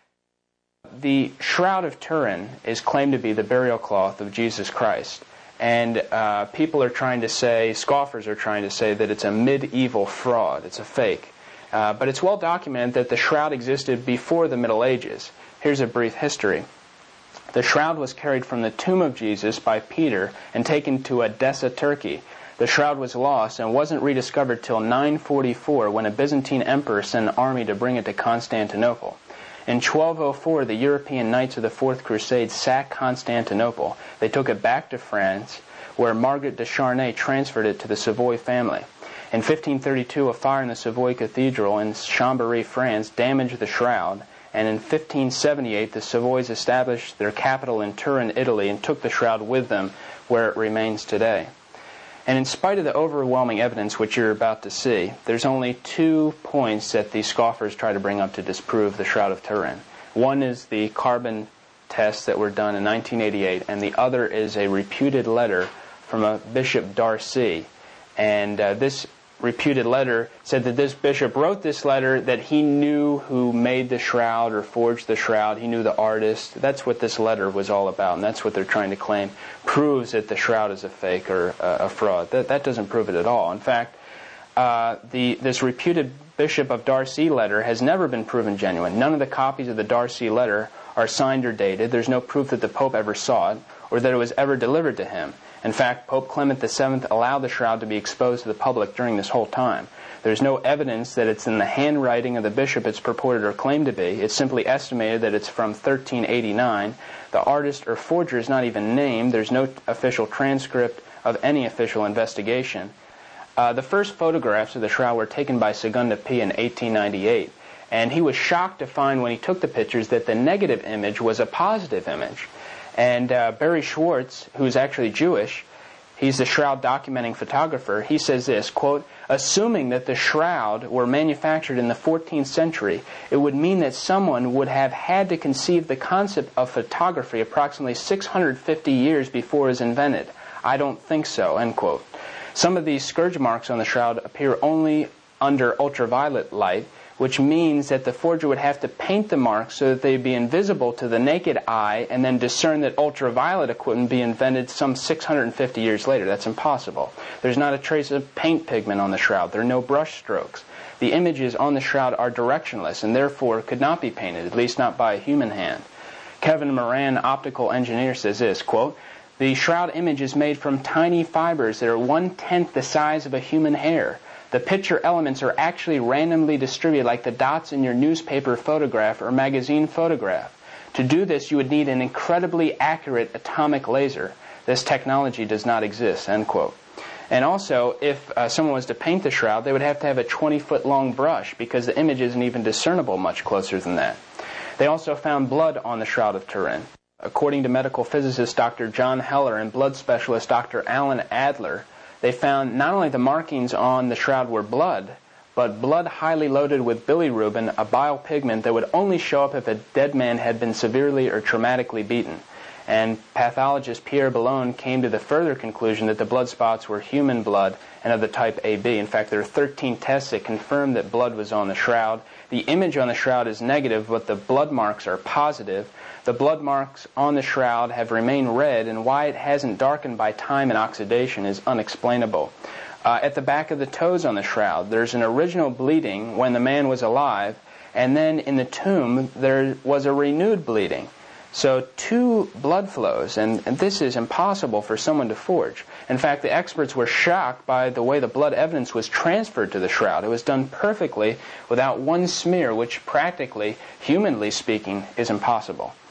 The Shroud of Turin is claimed to be the burial cloth of Jesus Christ. And uh, people are trying to say, scoffers are trying to say that it's a medieval fraud. It's a fake. Uh, but it's well documented that the shroud existed before the Middle Ages. Here's a brief history. The shroud was carried from the tomb of Jesus by Peter and taken to Edessa, Turkey. The shroud was lost and wasn't rediscovered till nine forty-four when a Byzantine emperor sent an army to bring it to Constantinople. In twelve oh four, the European Knights of the Fourth Crusade sacked Constantinople. They took it back to France, where Margaret de Charnay transferred it to the Savoy family. In fifteen thirty-two, a fire in the Savoy Cathedral in Chambéry, France, damaged the shroud. And in fifteen seventy-eight, the Savoys established their capital in Turin, Italy, and took the shroud with them, where it remains today. And in spite of the overwhelming evidence which you're about to see, there's only two points that the scoffers try to bring up to disprove the Shroud of Turin. One is the carbon tests that were done in nineteen eighty-eight, and the other is a reputed letter from a Bishop Darcy. And uh, this reputed letter said that this bishop wrote this letter, that he knew who made the shroud or forged the shroud. He knew the artist. That's what this letter was all about, and that's what they're trying to claim proves that the shroud is a fake or a, a fraud. That, that doesn't prove it at all. In fact, uh, the this reputed Bishop of Darcy letter has never been proven genuine. None of the copies of the Darcy letter are signed or dated. There's no proof that the Pope ever saw it or that it was ever delivered to him. In fact, Pope Clement the Seventh allowed the shroud to be exposed to the public during this whole time. There's no evidence that it's in the handwriting of the bishop it's purported or claimed to be. It's simply estimated that it's from thirteen eighty-nine. The artist or forger is not even named. There's no official transcript of any official investigation. Uh, the first photographs of the shroud were taken by Segunda P in eighteen ninety-eight. And he was shocked to find when he took the pictures that the negative image was a positive image. And uh, Barry Schwartz, who's actually Jewish, he's the shroud documenting photographer, he says this, quote, assuming that the shroud were manufactured in the fourteenth century, it would mean that someone would have had to conceive the concept of photography approximately six hundred fifty years before it was invented. I don't think so, end quote. Some of these scourge marks on the shroud appear only under ultraviolet light, which means that the forger would have to paint the marks so that they'd be invisible to the naked eye and then discern that ultraviolet equipment be invented some six hundred fifty years later. That's impossible. There's not a trace of paint pigment on the shroud. There are no brush strokes. The images on the shroud are directionless and therefore could not be painted, at least not by a human hand. Kevin Moran, optical engineer, says this, quote, the shroud image is made from tiny fibers that are one-tenth the size of a human hair. The picture elements are actually randomly distributed like the dots in your newspaper photograph or magazine photograph. To do this, you would need an incredibly accurate atomic laser. This technology does not exist, end quote. And also, if uh, someone was to paint the shroud, they would have to have a twenty-foot long brush because the image isn't even discernible much closer than that. They also found blood on the Shroud of Turin. According to medical physicist Doctor John Heller and blood specialist Doctor Alan Adler, they found not only the markings on the shroud were blood, but blood highly loaded with bilirubin, a bile pigment that would only show up if a dead man had been severely or traumatically beaten. And pathologist Pierre Boulogne came to the further conclusion that the blood spots were human blood and of the type A B. In fact, there are thirteen tests that confirmed that blood was on the shroud. The image on the shroud is negative, but the blood marks are positive. The blood marks on the shroud have remained red, and why it hasn't darkened by time and oxidation is unexplainable. Uh, at the back of the toes on the shroud, there's an original bleeding when the man was alive, and then in the tomb there was a renewed bleeding. So two blood flows, and, and this is impossible for someone to forge. In fact, the experts were shocked by the way the blood evidence was transferred to the shroud. It was done perfectly without one smear, which practically, humanly speaking, is impossible.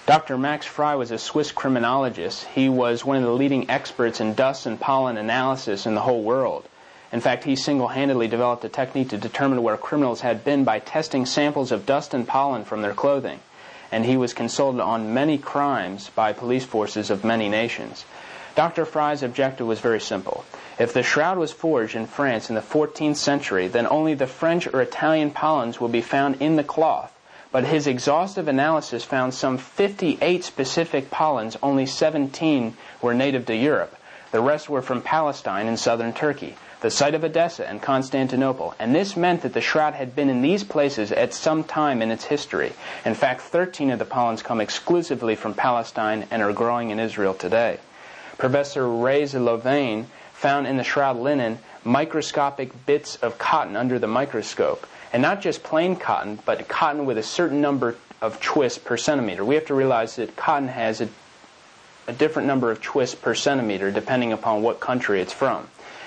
Doctor Max Frey was a Swiss criminologist. He was one of the leading experts in dust and pollen analysis in the whole world. In fact, he single-handedly developed a technique to determine where criminals had been by testing samples of dust and pollen from their clothing. And he was consulted on many crimes by police forces of many nations. Doctor Frey's objective was very simple. If the shroud was forged in France in the fourteenth century, then only the French or Italian pollens will be found in the cloth. But his exhaustive analysis found some fifty-eight specific pollens, only seventeen were native to Europe. The rest were from Palestine and southern Turkey, the site of Edessa and Constantinople, and this meant that the shroud had been in these places at some time in its history. In fact, thirteen of the pollens come exclusively from Palestine and are growing in Israel today. Professor Reyes Louvain found in the shroud linen microscopic bits of cotton under the microscope, and not just plain cotton, but cotton with a certain number of twists per centimeter. We have to realize that cotton has a, a different number of twists per centimeter depending upon what country it's from.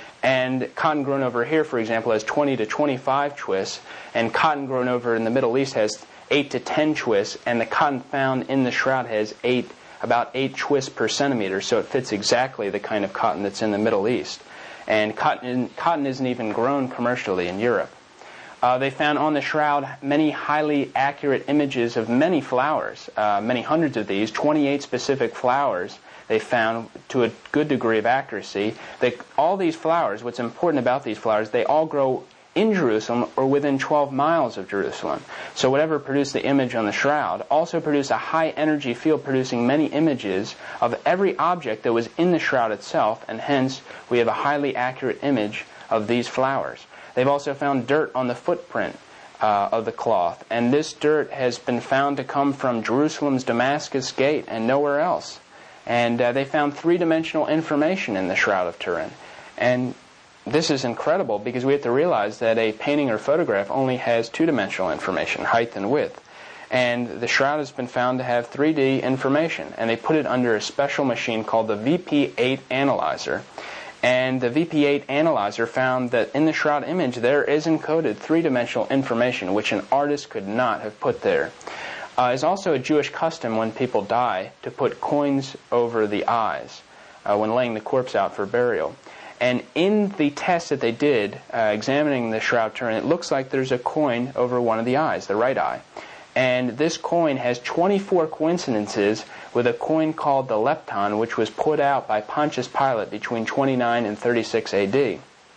And cotton grown over here, for example, has twenty to twenty-five twists, and cotton grown over in the Middle East has eight to ten twists, and the cotton found in the shroud has eight, about eight twists per centimeter, so it fits exactly the kind of cotton that's in the Middle East. And cotton, cotton isn't even grown commercially in Europe. Uh, they found on the shroud many highly accurate images of many flowers, uh, many hundreds of these, twenty-eight specific flowers they found to a good degree of accuracy. They, all these flowers, what's important about these flowers, they all grow in Jerusalem or within twelve miles of Jerusalem. So whatever produced the image on the shroud also produced a high energy field producing many images of every object that was in the shroud itself, and hence we have a highly accurate image of these flowers. They've also found dirt on the footprint uh, of the cloth, and this dirt has been found to come from Jerusalem's Damascus Gate and nowhere else. And uh, they found three-dimensional information in the Shroud of Turin. And this is incredible because we have to realize that a painting or photograph only has two-dimensional information, height and width. And the shroud has been found to have three D information, and they put it under a special machine called the V P eight analyzer. And the V P eight analyzer found that in the shroud image there is encoded three-dimensional information which an artist could not have put there. Uh, it's also a Jewish custom when people die to put coins over the eyes uh, when laying the corpse out for burial. And in the test that they did, uh, examining the Shroud Turin, it looks like there's a coin over one of the eyes, the right eye. And this coin has twenty-four coincidences with a coin called the lepton, which was put out by Pontius Pilate between twenty-nine and thirty-six A D.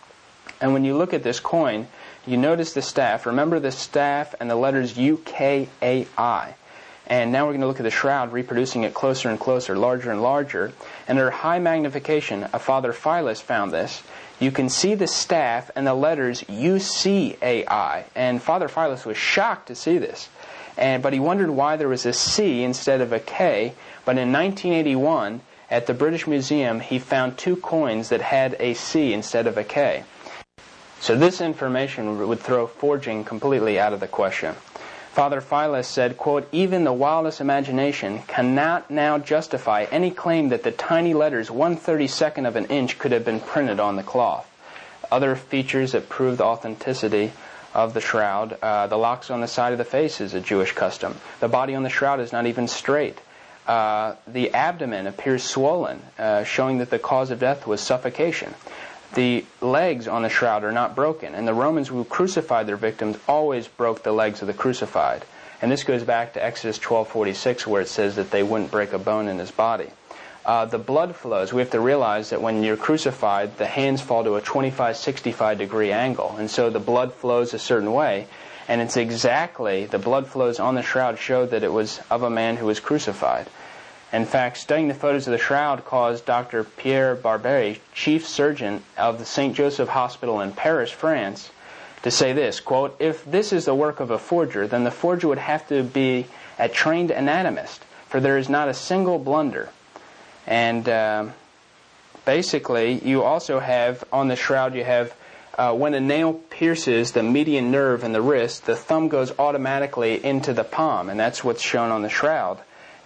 And when you look at this coin, you notice the staff. Remember the staff and the letters U K A I. And now we're going to look at the shroud, reproducing it closer and closer, larger and larger. And under high magnification, a Father Philas found this. You can see the staff and the letters U C A I. And Father Philas was shocked to see this. And but he wondered why there was a C instead of a K. But in nineteen eighty-one, at the British Museum, he found two coins that had a C instead of a K. So this information would throw forging completely out of the question. Father Philas said, quote, "Even the wildest imagination cannot now justify any claim that the tiny letters one thirty-second of an inch could have been printed on the cloth." Other features that prove the authenticity of the shroud, uh, the locks on the side of the face is a Jewish custom. The body on the shroud is not even straight. Uh, the abdomen appears swollen, uh, showing that the cause of death was suffocation. The legs on the shroud are not broken, and the Romans who crucified their victims always broke the legs of the crucified. And this goes back to Exodus twelve forty-six, where it says that they wouldn't break a bone in his body. Uh, the blood flows. We have to realize that when you're crucified, the hands fall to a twenty-five, sixty-five degree angle, and so the blood flows a certain way, and it's exactly, the blood flows on the shroud showed that it was of a man who was crucified. In fact, studying the photos of the shroud caused Doctor Pierre Barbier, chief surgeon of the Saint Joseph Hospital in Paris, France, to say this, quote, "If this is the work of a forger, then the forger would have to be a trained anatomist, for there is not a single blunder." And uh, basically, you also have, on the shroud, you have, uh, when a nail pierces the median nerve in the wrist, the thumb goes automatically into the palm, and that's what's shown on the shroud.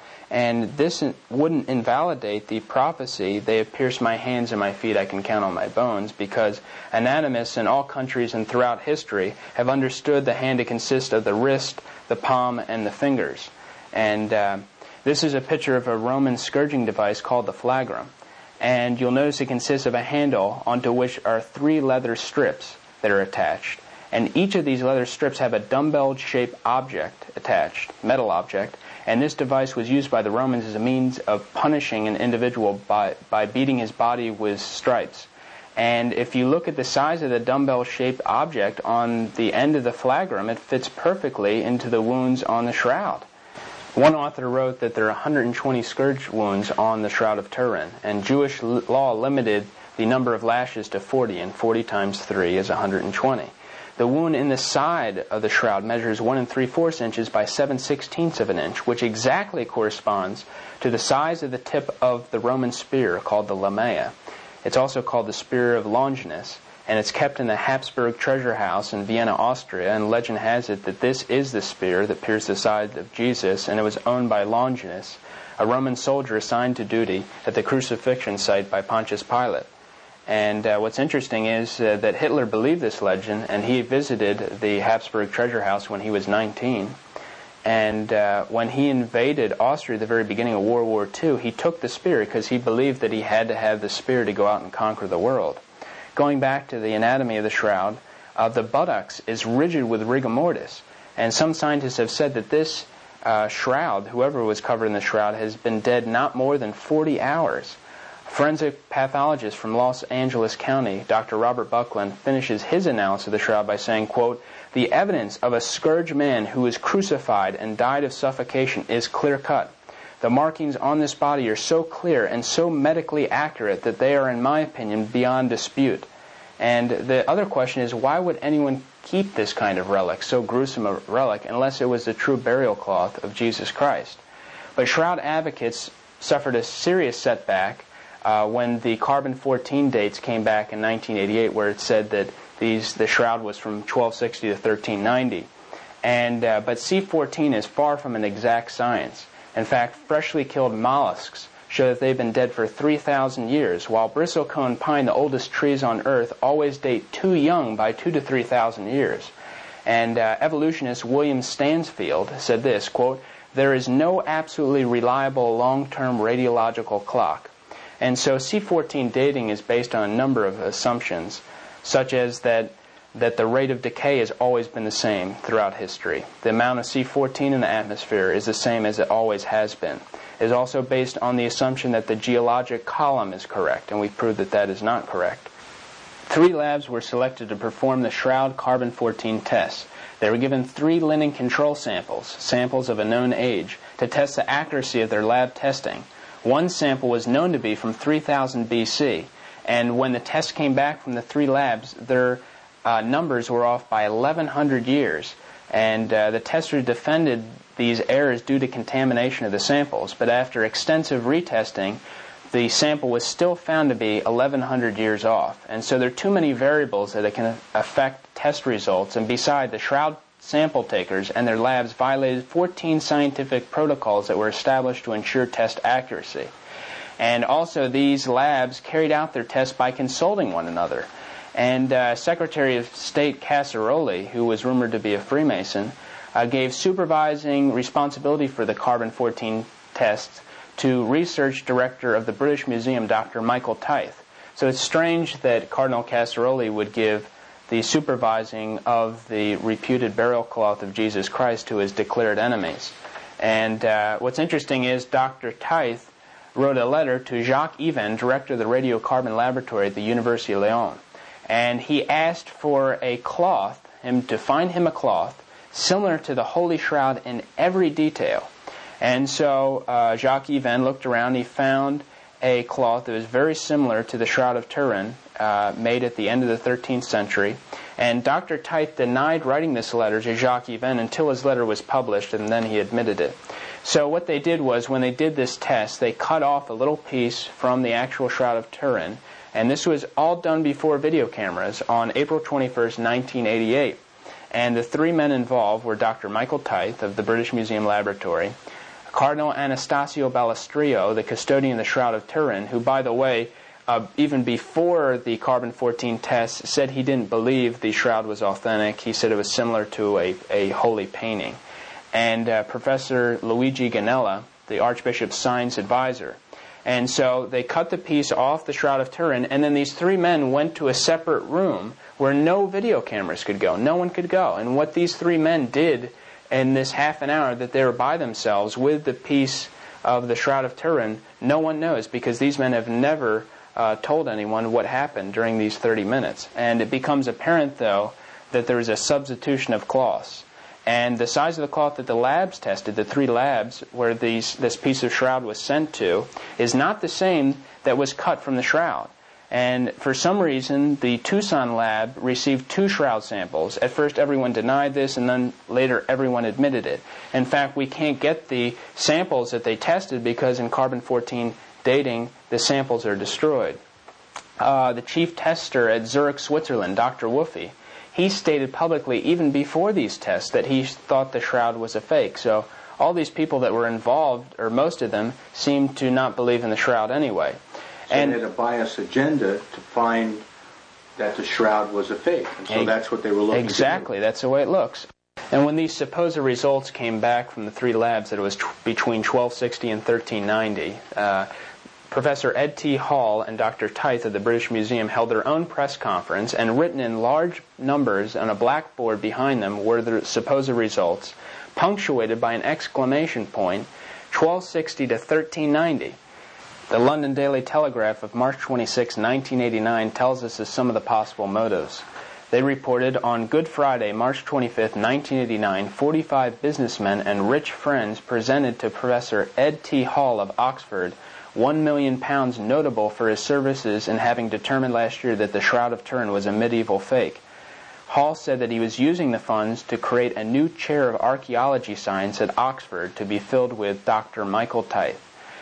And this wouldn't invalidate the prophecy, "They have pierced my hands and my feet, I can count on my bones," because anatomists in all countries and throughout history have understood the hand to consist of the wrist, the palm, and the fingers. And uh, This is a picture of a Roman scourging device called the flagrum. And you'll notice it consists of a handle onto which are three leather strips that are attached. And each of these leather strips have a dumbbell-shaped object attached, metal object, and this device was used by the Romans as a means of punishing an individual by, by beating his body with stripes. And if you look at the size of the dumbbell-shaped object on the end of the flagrum, it fits perfectly into the wounds on the shroud. One author wrote that there are one hundred twenty scourge wounds on the Shroud of Turin, and Jewish law limited the number of lashes to forty, and forty times three is one hundred twenty. The wound in the side of the shroud measures one and three-fourths inches by seven sixteenths of an inch, which exactly corresponds to the size of the tip of the Roman spear called the lamea. It's also called the Spear of Longinus, and it's kept in the Habsburg treasure house in Vienna, Austria, and legend has it that this is the spear that pierced the side of Jesus, and it was owned by Longinus, a Roman soldier assigned to duty at the crucifixion site by Pontius Pilate. And uh, what's interesting is uh, that Hitler believed this legend, and he visited the Habsburg treasure house when he was nineteen. And uh, when he invaded Austria at the very beginning of World War Two, he took the spear because he believed that he had to have the spear to go out and conquer the world. Going back to the anatomy of the shroud, uh, the buttocks is rigid with rigor mortis. And some scientists have said that this uh, shroud, whoever was covered in the shroud, has been dead not more than forty hours. Forensic pathologist from Los Angeles County, Doctor Robert Buckland, finishes his analysis of the shroud by saying, quote, "The evidence of a scourged man who was crucified and died of suffocation is clear-cut. The markings on this body are so clear and so medically accurate that they are, in my opinion, beyond dispute." And the other question is, why would anyone keep this kind of relic, so gruesome a relic, unless it was the true burial cloth of Jesus Christ? But shroud advocates suffered a serious setback Uh, when the carbon fourteen dates came back in nineteen eighty-eight, where it said that these the shroud was from twelve sixty to thirteen ninety. And uh, but C fourteen is far from an exact science. In fact, freshly killed mollusks show that they've been dead for three thousand years, while bristlecone pine, the oldest trees on Earth, always date too young by two to three thousand years. And uh, evolutionist William Stansfield said this, quote, "There is no absolutely reliable long-term radiological clock." And so C fourteen dating is based on a number of assumptions, such as that that the rate of decay has always been the same throughout history. The amount of C fourteen in the atmosphere is the same as it always has been. It is also based on the assumption that the geologic column is correct, and we've proved that that is not correct. Three labs were selected to perform the Shroud carbon fourteen tests. They were given three linen control samples, samples of a known age, to test the accuracy of their lab testing. One sample was known to be from three thousand B C, and when the test came back from the three labs, their uh, numbers were off by eleven hundred years, and uh, the testers defended these errors due to contamination of the samples, but after extensive retesting, the sample was still found to be eleven hundred years off. And so there are too many variables that it can affect test results, and beside, the Shroud sample takers and their labs violated fourteen scientific protocols that were established to ensure test accuracy. And also, these labs carried out their tests by consulting one another. And uh, Secretary of State Casseroli, who was rumored to be a Freemason, uh, gave supervising responsibility for the carbon fourteen tests to Research Director of the British Museum, Doctor Michael Tythe. So it's strange that Cardinal Casseroli would give the supervising of the reputed burial cloth of Jesus Christ to his declared enemies. And uh, what's interesting is Doctor Tythe wrote a letter to Jacques Even, director of the radiocarbon laboratory at the University of Lyon. And he asked for a cloth, him to find him a cloth similar to the Holy Shroud in every detail. And so uh, Jacques Even looked around, he found a cloth that was very similar to the Shroud of Turin, uh, made at the end of the thirteenth century. And Doctor Tythe denied writing this letter to Jacques Even until his letter was published, and then he admitted it. So what they did was, when they did this test, they cut off a little piece from the actual Shroud of Turin, and this was all done before video cameras on April twenty-first, nineteen eighty-eight. And the three men involved were Doctor Michael Tythe of the British Museum Laboratory, Cardinal Anastasio Balestrio, the custodian of the Shroud of Turin, who, by the way, uh, even before the carbon fourteen test, said he didn't believe the shroud was authentic. He said it was similar to a, a holy painting. And uh, Professor Luigi Ganella, the Archbishop's science advisor. And so they cut the piece off the Shroud of Turin, and then these three men went to a separate room where no video cameras could go. No one could go. And what these three men did in this half an hour that they were by themselves with the piece of the Shroud of Turin, no one knows, because these men have never uh, told anyone what happened during these thirty minutes. And it becomes apparent, though, that there is a substitution of cloths. And the size of the cloth that the labs tested, the three labs where these, this piece of shroud was sent to, is not the same that was cut from the shroud. And for some reason, the Tucson lab received two shroud samples. At first, everyone denied this, and then later, everyone admitted it. In fact, we can't get the samples that they tested because in carbon fourteen dating, the samples are destroyed. Uh, the chief tester at Zurich, Switzerland, Doctor Woofy, he stated publicly, even before these tests, that he thought the shroud was a fake. So all these people that were involved, or most of them, seemed to not believe in the shroud anyway. So and they had a biased agenda to find that the shroud was a fake. And so that's what they were looking Exactly. to do. That's the way it looks. And when these supposed results came back from the three labs that it was t- between twelve sixty and thirteen ninety, uh, Professor Ed T. Hall and Doctor Tyth of the British Museum held their own press conference, and written in large numbers on a blackboard behind them were the supposed results, punctuated by an exclamation point, twelve sixty to thirteen ninety. The London Daily Telegraph of March twenty-sixth, nineteen eighty-nine tells us of some of the possible motives. They reported on Good Friday, March twenty-fifth, nineteen eighty-nine, forty-five businessmen and rich friends presented to Professor Ed T. Hall of Oxford one million pounds notable for his services in having determined last year that the Shroud of Turin was a medieval fake. Hall said that he was using the funds to create a new chair of archaeology science at Oxford to be filled with Doctor Michael Tyth.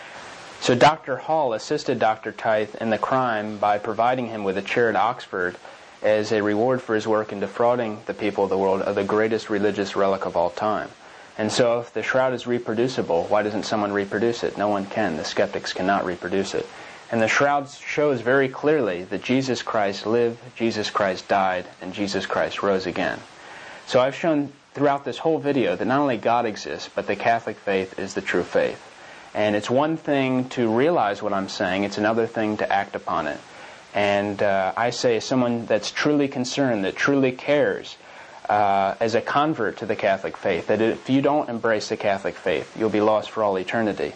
So Doctor Hall assisted Doctor Tyth in the crime by providing him with a chair at Oxford as a reward for his work in defrauding the people of the world of the greatest religious relic of all time. And so if the shroud is reproducible, why doesn't someone reproduce it? No one can. The skeptics cannot reproduce it. And the shroud shows very clearly that Jesus Christ lived, Jesus Christ died, and Jesus Christ rose again. So I've shown throughout this whole video that not only God exists, but the Catholic faith is the true faith. And it's one thing to realize what I'm saying, it's another thing to act upon it. And uh, I say, as someone that's truly concerned, that truly cares, uh, as a convert to the Catholic faith, that if you don't embrace the Catholic faith, you'll be lost for all eternity.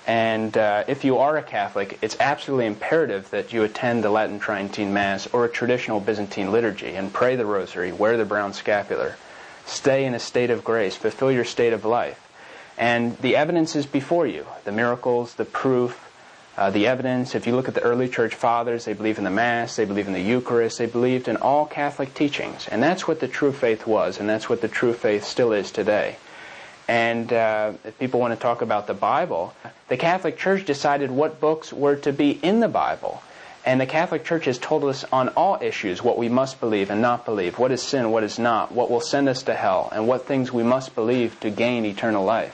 And uh, if you are a Catholic, it's absolutely imperative that you attend the Latin Tridentine Mass or a traditional Byzantine liturgy and pray the Rosary, wear the brown scapular, stay in a state of grace, fulfill your state of life. And the evidence is before you. The miracles, the proof, uh, the evidence. If you look at the early church fathers, they believe in the Mass, they believe in the Eucharist, they believed in all Catholic teachings. And that's what the true faith was, and that's what the true faith still is today. And uh, if people want to talk about the Bible, the Catholic Church decided what books were to be in the Bible. And the Catholic Church has told us on all issues what we must believe and not believe, what is sin, what is not, what will send us to hell, and what things we must believe to gain eternal life.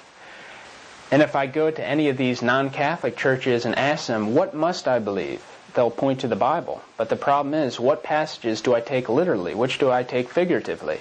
And if I go to any of these non-Catholic churches and ask them, what must I believe? They'll point to the Bible. But the problem is, what passages do I take literally? Which do I take figuratively?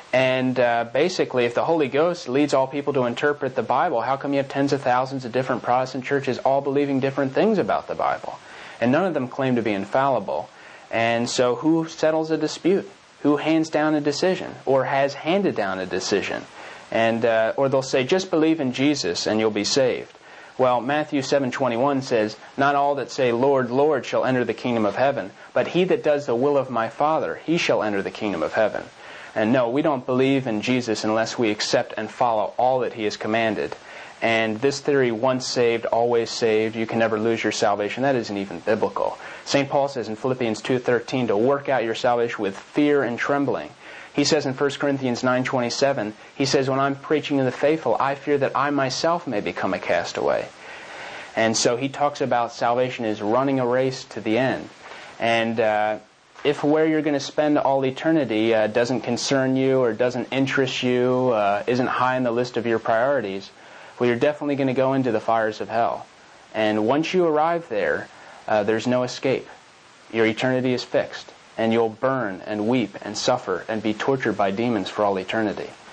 And uh, basically, if the Holy Ghost leads all people to interpret the Bible, how come you have tens of thousands of different Protestant churches all believing different things about the Bible? And none of them claim to be infallible. And so who settles a dispute? Who hands down a decision or has handed down a decision? And uh, or they'll say, just believe in Jesus and you'll be saved. Well, Matthew seven twenty-one says, not all that say, Lord, Lord, shall enter the kingdom of heaven, but he that does the will of my Father, he shall enter the kingdom of heaven. And no, we don't believe in Jesus unless we accept and follow all that he has commanded. And this theory, once saved, always saved, you can never lose your salvation, that isn't even biblical. Saint Paul says in Philippians two thirteen to work out your salvation with fear and trembling. He says in First Corinthians nine twenty-seven, he says, when I'm preaching to the faithful, I fear that I myself may become a castaway. And so he talks about salvation is running a race to the end. And uh, if where you're going to spend all eternity uh, doesn't concern you or doesn't interest you, uh, isn't high on the list of your priorities, well, you're definitely going to go into the fires of hell. And once you arrive there, uh, there's no escape. Your eternity is fixed. And you'll burn and weep and suffer and be tortured by demons for all eternity.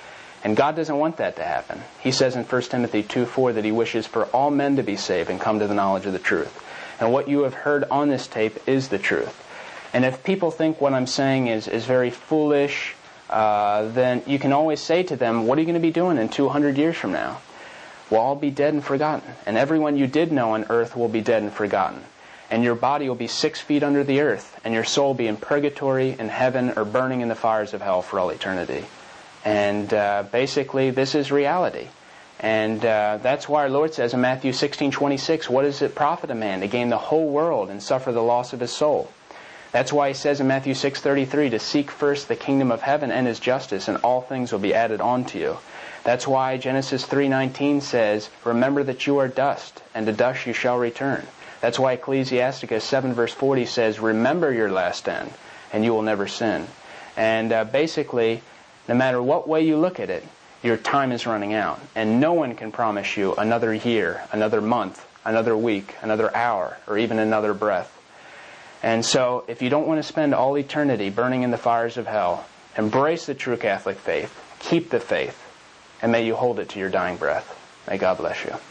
And God doesn't want that to happen. He says in First Timothy two four that He wishes for all men to be saved and come to the knowledge of the truth. And what you have heard on this tape is the truth. And if people think what I'm saying is, is very foolish, uh, then you can always say to them, what are you going to be doing in two hundred years from now? We'll all be dead and forgotten. And everyone you did know on earth will be dead and forgotten. And your body will be six feet under the earth, and your soul will be in purgatory, in heaven, or burning in the fires of hell for all eternity. And uh, basically, this is reality. And uh, that's why our Lord says in Matthew sixteen twenty-six, what does it profit a man to gain the whole world and suffer the loss of his soul? That's why He says in Matthew six thirty-three to seek first the kingdom of heaven and His justice, and all things will be added on to you. That's why Genesis three nineteen says, remember that you are dust, and to dust you shall return. That's why Ecclesiasticus seven verse forty says, remember your last end, and you will never sin. And uh, basically, no matter what way you look at it, your time is running out. And no one can promise you another year, another month, another week, another hour, or even another breath. And so, if you don't want to spend all eternity burning in the fires of hell, embrace the true Catholic faith, keep the faith, and may you hold it to your dying breath. May God bless you.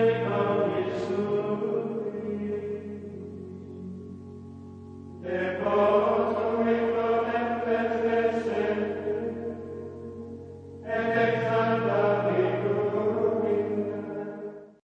Amen.